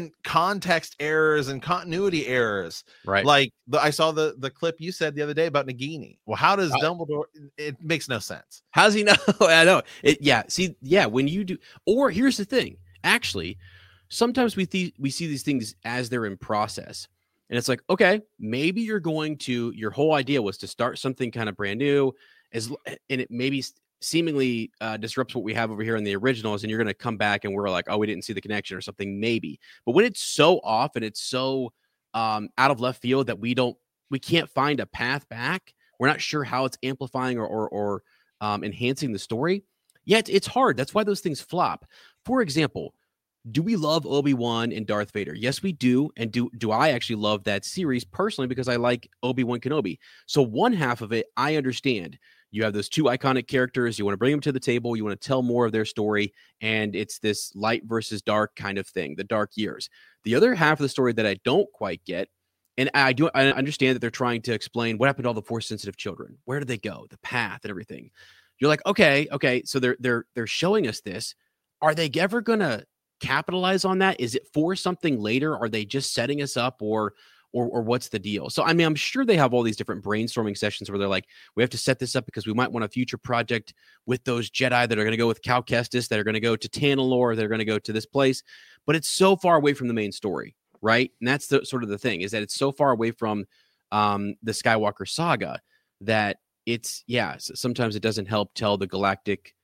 context errors and continuity errors. Right. Like I saw the clip you said the other day about Nagini. Well, how does Dumbledore? It makes no sense. How's he know? I know it. Yeah. See, when you do, or here's the thing. Actually, sometimes we see these things as they're in process, and it's like, okay, maybe your whole idea was to start something kind of brand new. And it maybe seemingly disrupts what we have over here in the originals, and you're going to come back and we're like, oh, we didn't see the connection or something, maybe. But when it's so off and it's so out of left field that we can't find a path back, we're not sure how it's amplifying or enhancing the story. Yeah, it's hard. That's why those things flop. For example, do we love Obi-Wan and Darth Vader? Yes, we do. And do I actually love that series personally because I like Obi-Wan Kenobi? So one half of it, I understand. You have those 2 iconic characters. You want to bring them to the table. You want to tell more of their story. And it's this light versus dark kind of thing, the dark years. The other half of the story that I don't quite get, and I understand that they're trying to explain what happened to all the Force-sensitive children. Where did they go? The path and everything. You're like, okay. So they're showing us this. Are they ever going to capitalize on that? Is it for something later? Are they just setting us up or what's the deal? So, I mean, I'm sure they have all these different brainstorming sessions where they're like, we have to set this up because we might want a future project with those Jedi that are going to go with Cal Kestis, that are going to go to Tanalorr, that are going to go to this place. But it's so far away from the main story, right? And that's the sort of the thing, is that it's so far away from the Skywalker saga that it's, sometimes it doesn't help tell the galactic,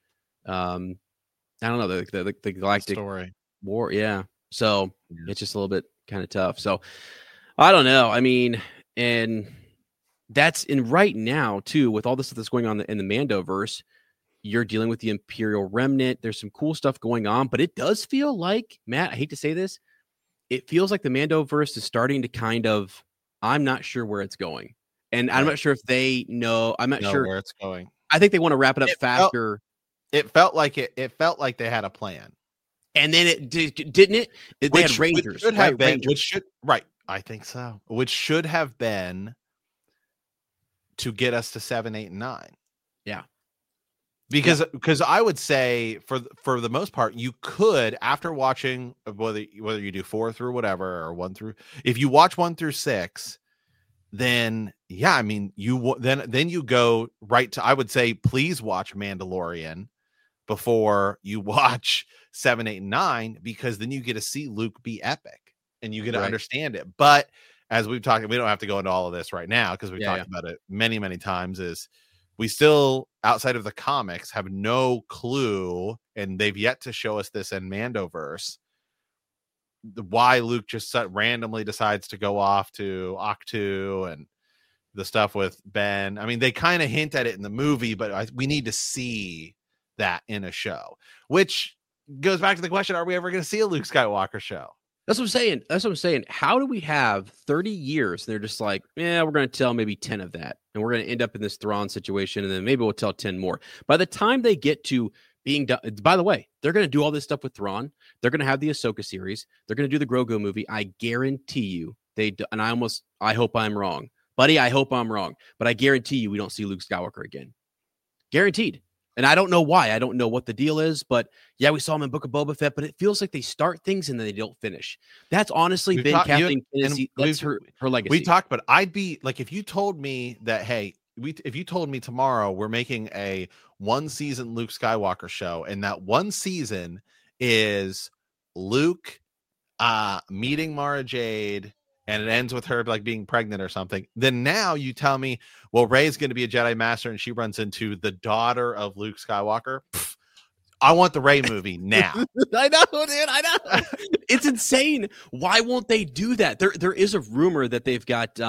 I don't know, the galactic story. War. Yeah. So it's just a little bit kind of tough. So I don't know. I mean, and that's in right now too, with all this stuff that's going on in the Mandoverse, you're dealing with the Imperial Remnant. There's some cool stuff going on, but it does feel like, Matt, I hate to say this, it feels like the Mandoverse is starting to kind of, I'm not sure where it's going. And I'm not sure if they know, I'm not sure where it's going. I think they want to wrap it up faster. It felt like they had a plan. And then it didn't it? They had Rangers. Should have been, I think so. Which should have been to get us to 7, 8, and 9. Yeah. Because I would say for the most part, you could, after watching whether you do 4 through whatever or 1 through, if you watch 1 through 6, then yeah, I mean then you go right to, I would say, please watch Mandalorian before you watch 7, 8, and 9, because then you get to see Luke be epic and you get to understand it. But as we've talked, we don't have to go into all of this right now because we've talked about it many, many times, is we still, outside of the comics, have no clue, and they've yet to show us this in Mandoverse, why Luke just randomly decides to go off to Octu and the stuff with Ben. I mean, they kind of hint at it in the movie, but we need to see that in a show, which goes back to the question, are we ever going to see a Luke Skywalker show? That's what I'm saying. How do we have 30 years? And they're just like, yeah, we're going to tell maybe 10 of that. And we're going to end up in this Thrawn situation. And then maybe we'll tell 10 more. By the time they get to being done, by the way, they're going to do all this stuff with Thrawn. They're going to have the Ahsoka series. They're going to do the Grogu movie. I guarantee you they do. And I hope I'm wrong, buddy. I hope I'm wrong, but I guarantee you we don't see Luke Skywalker again. Guaranteed. And I don't know why. I don't know what the deal is, but yeah, we saw him in Book of Boba Fett, but it feels like they start things and then they don't finish. That's honestly been Kathleen Kennedy. That's her legacy. We talked, but I'd be like, if you told me that, hey, if you told me tomorrow we're making a 1-season Luke Skywalker show, and that 1 season is Luke meeting Mara Jade, and it ends with her like being pregnant or something, then now you tell me, well, Rey's going to be a Jedi Master and she runs into the daughter of Luke Skywalker. Pfft, I want the Rey movie now. I know, dude. I know. It's insane. Why won't they do that? There is a rumor that they've got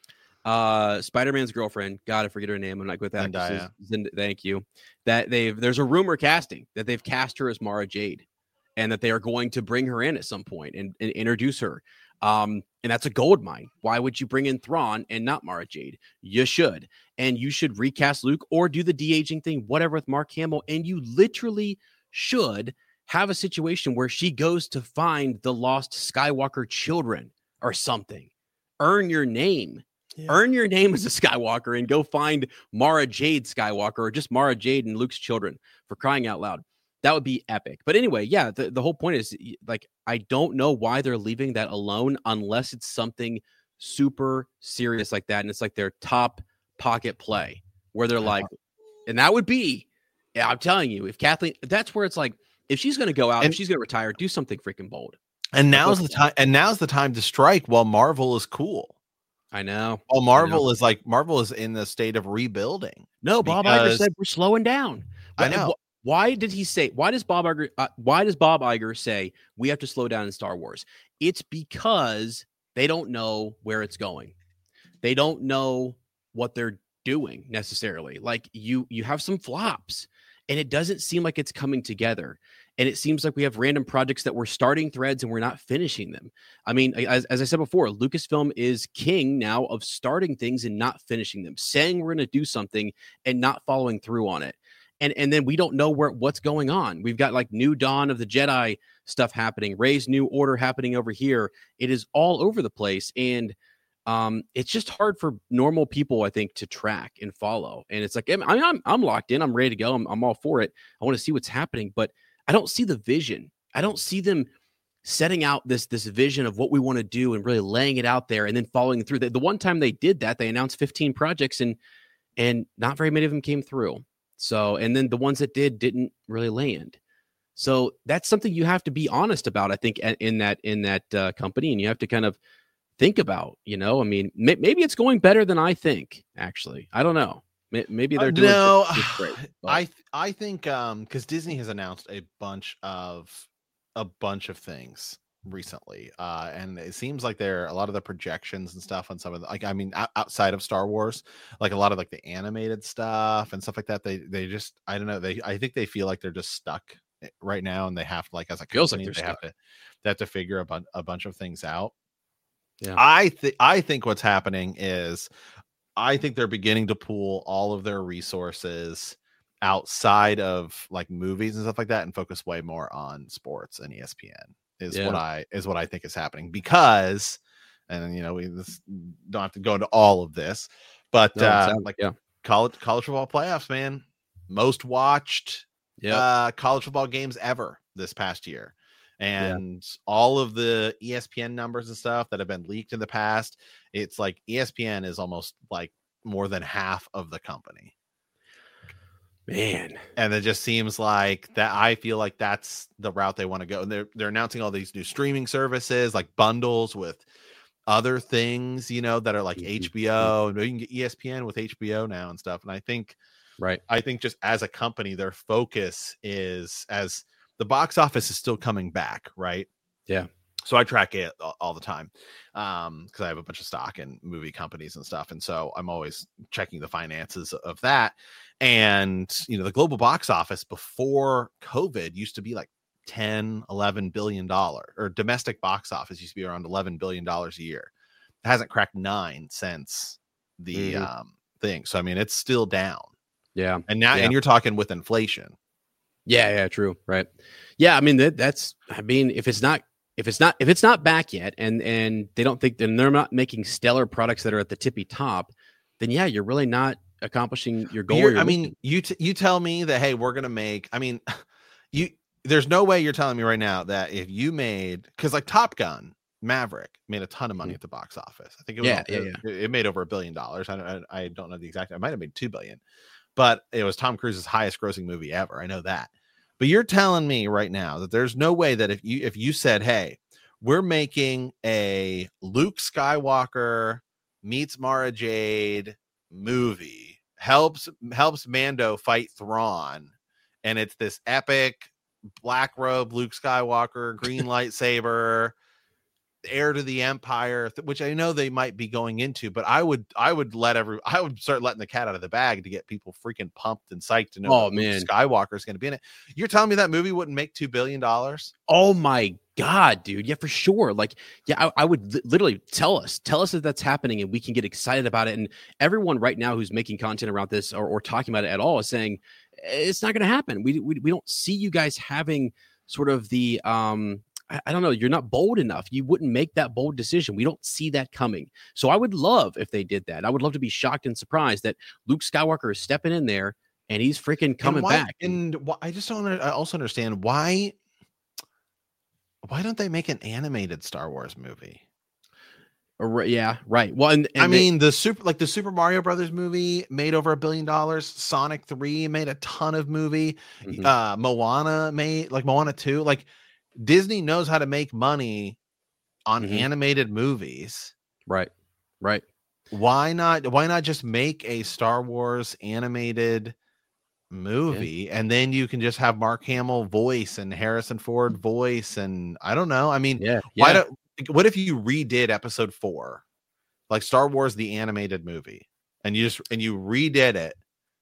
Spider-Man's girlfriend. God, I forget her name. I'm not good with that. Thank you. That there's a rumor casting that they've cast her as Mara Jade, and that they are going to bring her in at some point and introduce her. And that's a gold mine. Why would you bring in Thrawn and not Mara Jade? You should. And you should recast Luke or do the de-aging thing, whatever, with Mark Hamill. And you literally should have a situation where she goes to find the lost Skywalker children or something. Earn your name. Yeah. Earn your name as a Skywalker and go find Mara Jade Skywalker, or just Mara Jade and Luke's children, for crying out loud. That would be epic. But anyway, yeah, the whole point is, like, I don't know why they're leaving that alone unless it's something super serious like that. And it's like their top pocket play where they're like, and that would be, yeah, I'm telling you, if Kathleen, that's where it's like, if she's going to go out, if she's going to retire, do something freaking bold. And now's the time. And now's the time to strike while Marvel is cool. I know. Well, Marvel is in the state of rebuilding. No, Bob Iger said we're slowing down. I know. Why does Bob Iger say we have to slow down in Star Wars? It's because they don't know where it's going. They don't know what they're doing necessarily. Like you have some flops, and it doesn't seem like it's coming together. And it seems like we have random projects that we're starting threads and we're not finishing them. I mean, as I said before, Lucasfilm is king now of starting things and not finishing them, saying we're going to do something and not following through on it. And then we don't know what's going on. We've got like New Dawn of the Jedi stuff happening, Rey's New Order happening over here. It is all over the place. And it's just hard for normal people, I think, to track and follow. And it's like, I'm locked in. I'm ready to go. I'm all for it. I want to see what's happening, but I don't see the vision. I don't see them setting out this vision of what we want to do and really laying it out there and then following through. The one time they did that, they announced 15 projects and not very many of them came through. So, and then the ones that didn't really land. So that's something you have to be honest about, I think, in that company, and you have to kind of think about, I mean, maybe it's going better than I think, actually. I don't know. Maybe they're doing great. I think because Disney has announced a bunch of things recently, and it seems like a lot of the projections and stuff on some of the, outside of Star Wars, like a lot of like the animated stuff and stuff like that, they just, I don't know, I think they feel like they're just stuck right now, and they have to, like, as a company, they have to figure a bunch of things out. Yeah, I think what's happening is, I think they're beginning to pool all of their resources outside of like movies and stuff like that and focus way more on sports and ESPN is what I think is happening, because, and we don't have to go into all of this, but college football playoffs, man, most watched Yeah. college football games ever this past year. And all of the ESPN numbers and stuff that have been leaked in the past, it's like ESPN is almost like more than half of the company. Man. And it just seems like that. I feel like that's the route they want to go. And they're announcing all these new streaming services, like bundles with other things, that are like HBO, and you can get ESPN with HBO now and stuff. And I think just as a company, their focus is, as the box office is still coming back, right? Yeah. So I track it all the time because I have a bunch of stock in movie companies and stuff. And so I'm always checking the finances of that. And, the global box office before COVID used to be like 10-11 billion dollar, or domestic box office used to be around $11 billion a year. It hasn't cracked 9 since the thing. So, I mean, it's still down. Yeah. And now, and you're talking with inflation. Yeah, true. Right. Yeah. I mean, if it's not back yet, and they don't think, and they're not making stellar products that are at the tippy top, then yeah, you're really not accomplishing your goal. You tell me that, hey, we're going to make, there's no way you're telling me right now that if you made, because like Top Gun Maverick made a ton of money at the box office. I think it made over $1 billion. I don't know the exact, I might've made $2 billion, but it was Tom Cruise's highest grossing movie ever. I know that. But you're telling me right now that there's no way that if you said, hey, we're making a Luke Skywalker meets Mara Jade movie, helps Mando fight Thrawn, and it's this epic black robe Luke Skywalker, green lightsaber, heir to the Empire, which I know they might be going into, but I would start letting the cat out of the bag to get people freaking pumped and psyched to know Luke Skywalker is going to be in it. You're telling me that movie wouldn't make $2 billion? Oh my God, dude. Yeah, for sure. Like, yeah, I would literally tell us that that's happening, and we can get excited about it. And everyone right now who's making content around this or talking about it at all is saying it's not going to happen. We don't see you guys having sort of the, I don't know. You're not bold enough. You wouldn't make that bold decision. We don't see that coming. So I would love if they did that. I would love to be shocked and surprised that Luke Skywalker is stepping in there and he's freaking coming back. And I just don't. I also understand why don't they make an animated Star Wars movie? Yeah, right. Well, and I mean, the Super Mario Brothers movie made over $1 billion. Sonic 3 made a ton of movie. Moana made Moana 2. Like, Disney knows how to make money on animated movies. Right. Why not just make a Star Wars animated movie, and then you can just have Mark Hamill voice and Harrison Ford voice, and I don't know. I mean, what if you redid episode 4, like Star Wars the animated movie, and you redid it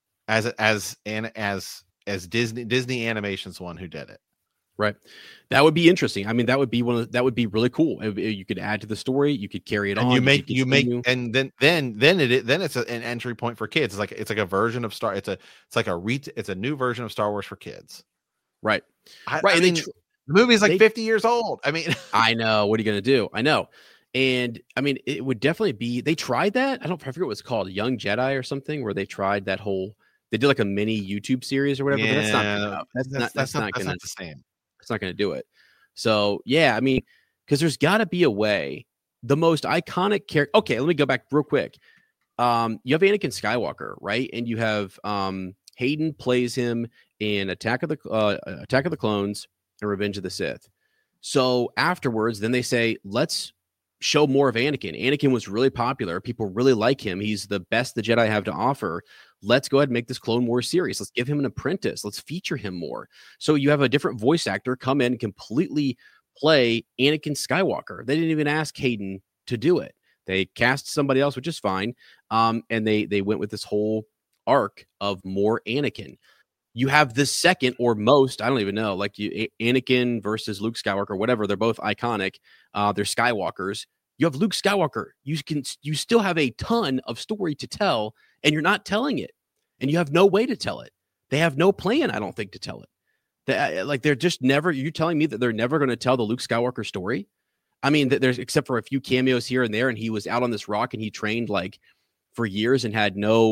as Disney Animation's the one who did it? Right. That would be interesting. I mean, that would be really cool. You could add to the story. You could carry it on. And then it's an entry point for kids. It's like a version of it's a new version of Star Wars for kids. Right. The movie is 50 years old. I mean, I know. What are you going to do? I know. And I mean, it would definitely be, they tried that. I forget what it's called, Young Jedi or something, where they tried that whole, they did like a mini YouTube series or whatever. Yeah, but that's not the same. It's not going to do it. So yeah, I mean, because there's got to be a way. The most iconic character. Okay, let me go back real quick. You have Anakin Skywalker, right? And you have Hayden plays him in Attack of the Clones and Revenge of the Sith. So afterwards, then they say, let's show more of Anakin. Anakin was really popular. People really like him. He's the best the Jedi have to offer. Let's go ahead and make this Clone Wars series. Let's give him an apprentice. Let's feature him more. So you have a different voice actor come in and completely play Anakin Skywalker. They didn't even ask Hayden to do it. They cast somebody else, which is fine. And they went with this whole arc of more Anakin. You have the second or most, I don't even know, Anakin versus Luke Skywalker, whatever. They're both iconic. They're Skywalkers. You have Luke Skywalker. You still have a ton of story to tell, and you're not telling it. And you have no way to tell it. They have no plan, I don't think, to tell it. They're just never, you're telling me that they're never going to tell the Luke Skywalker story? I mean, there's, except for a few cameos here and there, and he was out on this rock and he trained for years and had no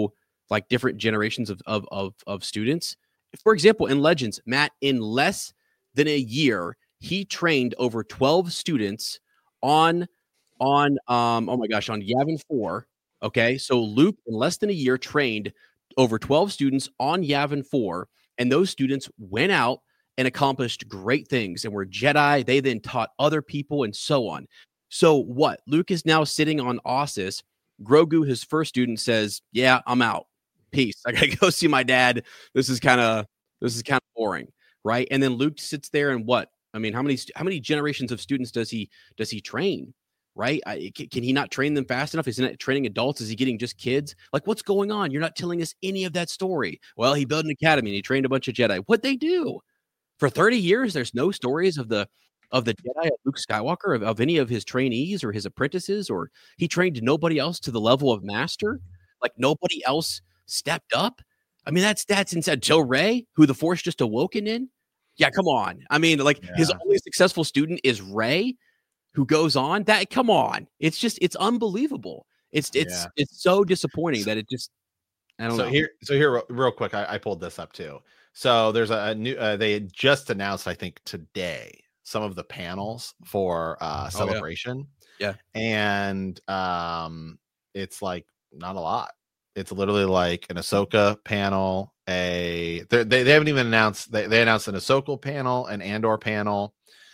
like different generations of students. For example, in Legends, Matt, in less than a year, he trained over 12 students on oh my gosh, on Yavin 4. Okay. So Luke, in less than a year, trained over 12 students on Yavin 4, and those students went out and accomplished great things and were Jedi. They then taught other people and so on. So what? Luke is now sitting on Ossus. Grogu, his first student, says, "Yeah, I'm out. Peace. I gotta go see my dad. This is kind of boring, right?" And then Luke sits there and what? I mean, how many generations of students does he train? Right? Can he not train them fast enough? Is he not training adults? Is he getting just kids? Like, what's going on? You're not telling us any of that story. Well, he built an academy and he trained a bunch of Jedi. What'd they do? For 30 years, there's no stories of the Jedi of Luke Skywalker, of any of his trainees or his apprentices, or he trained nobody else to the level of master. Like, nobody else stepped up. I mean, that's insane. Till Rey, who the Force just awoken in. Yeah, come on. I mean, like, his only successful student is Rey, who goes on. That, come on. It's unbelievable. It's so disappointing that it just, I don't know. Here, real quick, I pulled this up too. So there's a new, they had just announced, I think today, some of the panels for Celebration. Yeah. And it's like not a lot. It's literally like an Ahsoka panel. They haven't even announced, they announced an Ahsoka panel, an Andor panel,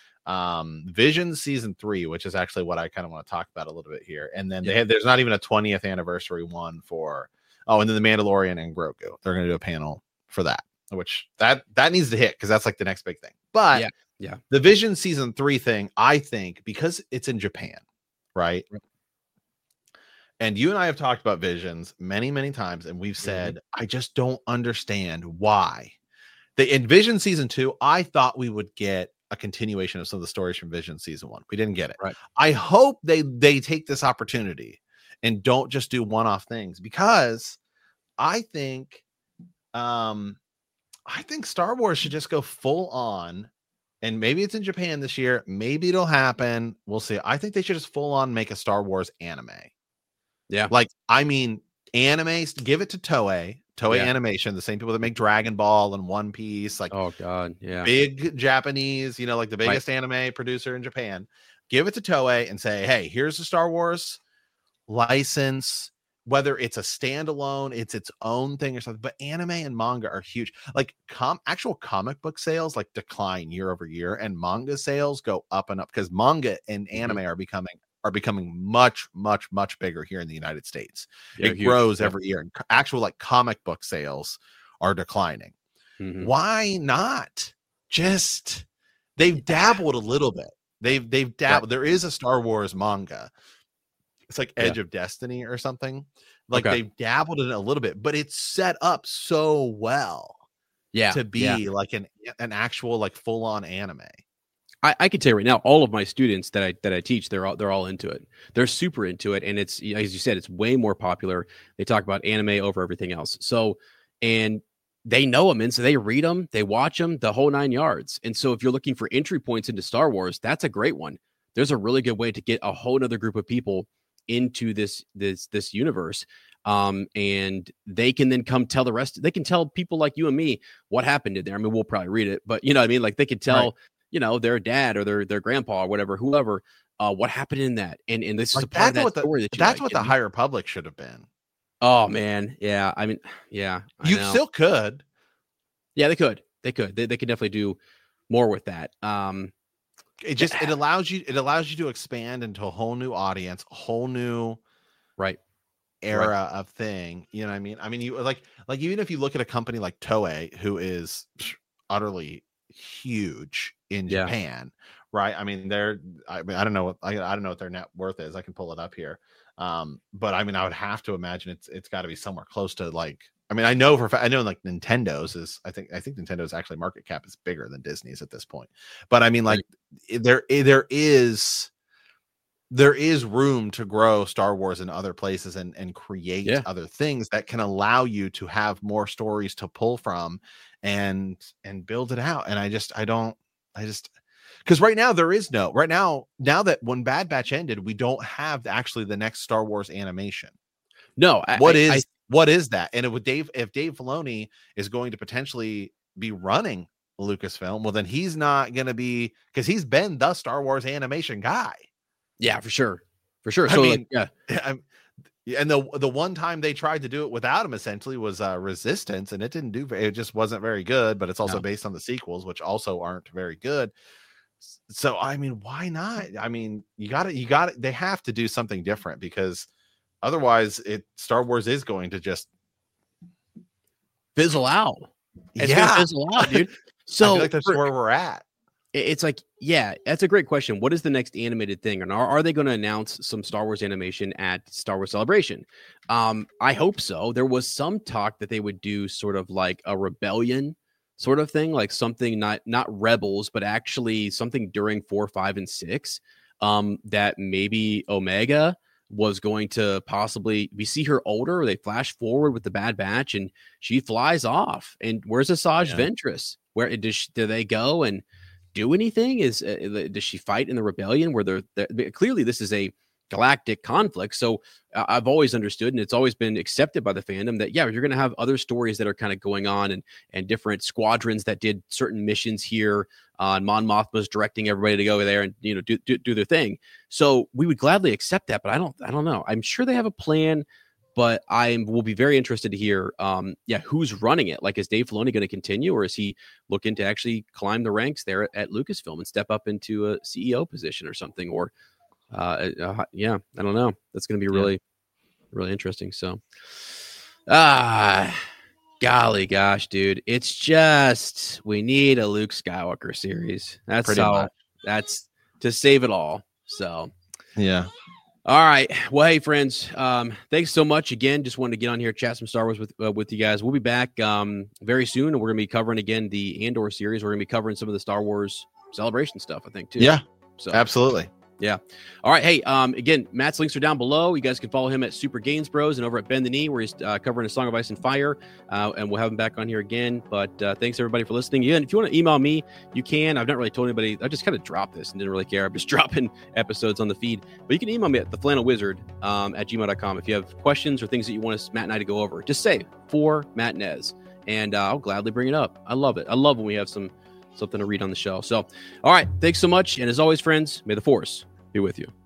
Vision season 3, which is actually what I kind of want to talk about a little bit here. And then there's not even a 20th anniversary one for, and then the Mandalorian and Grogu. They're going to do a panel for that, which that needs to hit because that's like the next big thing. But the Vision season 3 thing, I think, because it's in Japan, right? And you and I have talked about Visions many, many times, and we've said, I just don't understand why. In Vision season 2, I thought we would get a continuation of some of the stories from Vision season 1. We didn't get it. Right. I hope they take this opportunity and don't just do one-off things, because I think Star Wars should just go full on, and maybe it's in Japan this year. Maybe it'll happen. We'll see. I think they should just full on make a Star Wars anime. Yeah. Like, I mean, anime, give it to Toei Animation, the same people that make Dragon Ball and One Piece. Like, oh God. Yeah. Big Japanese, like the biggest anime producer in Japan. Give it to Toei and say, hey, here's the Star Wars license. Whether it's a standalone, it's its own thing or something, but anime and manga are huge. Like actual comic book sales like decline year over year, and manga sales go up and up because manga and anime are becoming much, much, much bigger here in the United States. It grows every year, and actual like comic book sales are declining. Why not just? They've dabbled a little bit. They've dabbled. There is a Star Wars manga. It's like Edge of Destiny or something. Like they've dabbled in it a little bit, but it's set up so well to be like an actual like full on anime. I can tell you right now, all of my students that I teach, they're all into it. They're super into it, and it's, as you said, it's way more popular. They talk about anime over everything else. So, and they know them, and so they read them, they watch them, the whole 9 yards. And so, if you're looking for entry points into Star Wars, that's a great one. There's a really good way to get a whole other group of people into this universe, and they can then come tell the rest. They can tell people like you and me what happened in there. I mean, we'll probably read it, but you know what I mean. Like they could tell, their dad or their grandpa or whoever, what happened in that. And this is a part of that story that's what the High Republic should have been. Oh man, yeah. I mean, yeah, you still could. Yeah, they could. They could definitely do more with that. It allows you to expand into a whole new audience, a whole new era of thing. You know what I mean? I mean, you like even if you look at a company like Toei, who is utterly huge in Japan, right? I mean, I don't know what their net worth is. I can pull it up here. But I mean, I would have to imagine it's got to be somewhere close to like. I mean, I know like Nintendo's is. I think Nintendo's actually market cap is bigger than Disney's at this point. But I mean, like there is room to grow Star Wars in other places and create other things that can allow you to have more stories to pull from and build it out. And I just because right now now that when Bad Batch ended, we don't have actually the next Star Wars animation. No, what is that? And if Dave Filoni is going to potentially be running Lucasfilm, well, then he's not going to be, because he's been the Star Wars animation guy. Yeah, for sure. So I mean, yeah. And the one time they tried to do it without him essentially was Resistance, and it just wasn't very good, but it's also based on the sequels, which also aren't very good. So, I mean, why not? I mean, they have to do something different, because otherwise Star Wars is going to just fizzle out. It's gonna fizzle out, dude. So I feel like that's where we're at. It's like, yeah, that's a great question. What is the next animated thing? And are they going to announce some Star Wars animation at Star Wars Celebration? I hope so. There was some talk that they would do sort of like a rebellion sort of thing, like something not Rebels, but actually something during 4, 5, and 6. That maybe Omega was going to possibly, we see her older, or they flash forward with the Bad Batch and she flies off. And where's Asajj Ventress? Where do they go and do anything? Does she fight in the rebellion where they're clearly this is a galactic conflict? So I've always understood, and it's always been accepted by the fandom, that you're going to have other stories that are kind of going on, and different squadrons that did certain missions here. And Mon Mothma's directing everybody to go there and do their thing. So we would gladly accept that, but I don't know. I'm sure they have a plan, but I will be very interested to hear, who's running it. Like, is Dave Filoni going to continue, or is he looking to actually climb the ranks there at Lucasfilm and step up into a CEO position or something? Or, I don't know. That's going to be really, really interesting. So, golly gosh, dude, it's just, we need a Luke Skywalker series. That's to save it all. So, yeah. All right. Well, hey, friends, thanks so much again. Just wanted to get on here, chat some Star Wars with you guys. We'll be back very soon, and we're going to be covering again the Andor series. We're going to be covering some of the Star Wars Celebration stuff, I think, too. Yeah, so absolutely. Yeah. All right. Hey, again, Matt's links are down below. You guys can follow him at Super Gains Bros and over at Bend the Knee, where he's covering A Song of Ice and Fire. And we'll have him back on here again. But thanks, everybody, for listening. Again, if you want to email me, you can. I've not really told anybody. I just kind of dropped this and didn't really care. I'm just dropping episodes on the feed. But you can email me at theflannelwizard at gmail.com if you have questions or things that you want us, Matt and I, to go over. Just say, for Matt Nez. And I'll gladly bring it up. I love it. I love when we have something to read on the show. So, all right. Thanks so much. And as always, friends, may the Force be with you.